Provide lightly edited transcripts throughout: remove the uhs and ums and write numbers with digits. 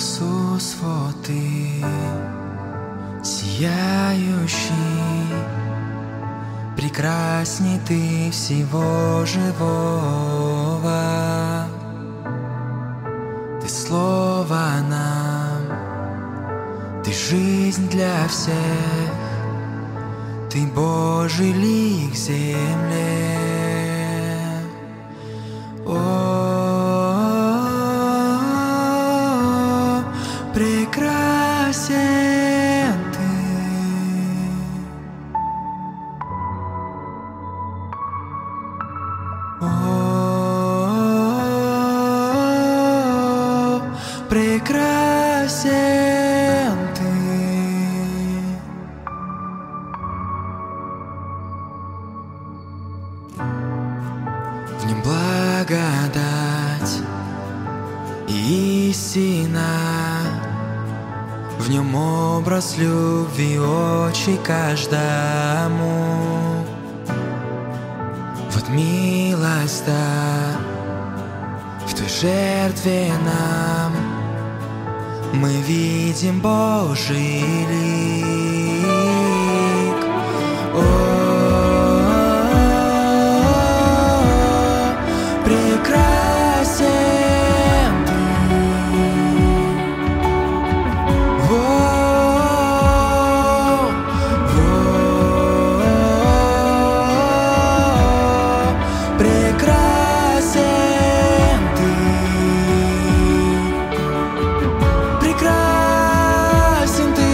Иисус, вот Ты, сияющий, прекрасней Ты всего живого. Ты слово нам, Ты жизнь для всех, Ты Божий лик в земле. Прекрасен Ты. Прекрасен Ты. В нем благодать и истина, в нем образ любви очи каждому. Вот милость, да, в той жертве нам мы видим Божий лик. Прекрасен Ты. Прекрасен Ты. Прекрасен Ты.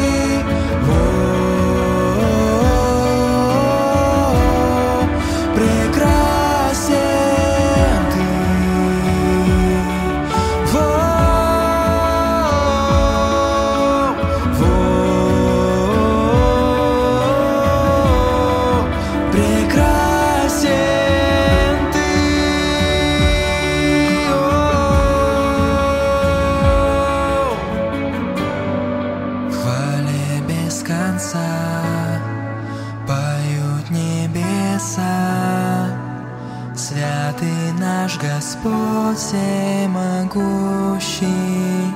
Прекрасен Ты. Прекрасен Ты. В хвале без конца поют небеса. Святый наш Господь всемогущий.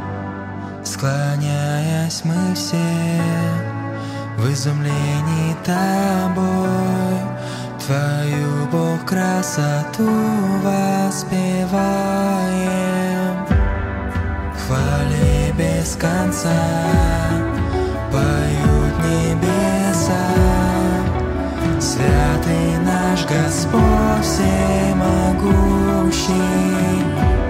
Склоняясь мы все в изумлении Тобой, Твою, Бог, красоту воспеваем. В хвале без конца поют небеса. Святый наш Господь всемогущий.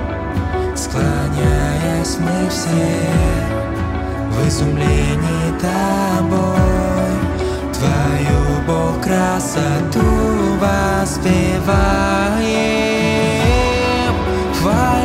Склоняясь мы все в изумлении Тобой, Твою, Бог, красоту воспеваем.